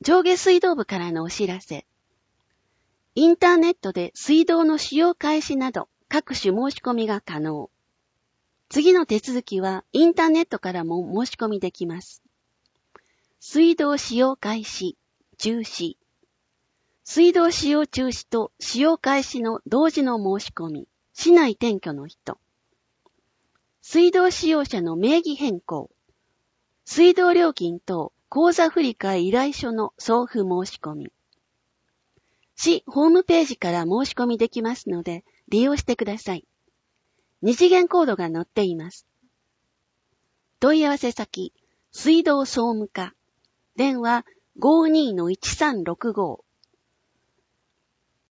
上下水道部からのお知らせ。インターネットで水道の使用開始など各種申し込みが可能。次の手続きはインターネットからも申し込みできます。水道使用開始、中止。水道使用中止と使用開始の同時の申し込み。市内転居の人。水道使用者の名義変更。水道料金等口座振替依頼書の送付申し込み。市ホームページから申し込みできますので利用してください。二次元コードが載っています。問い合わせ先、水道総務課。電話 52-1365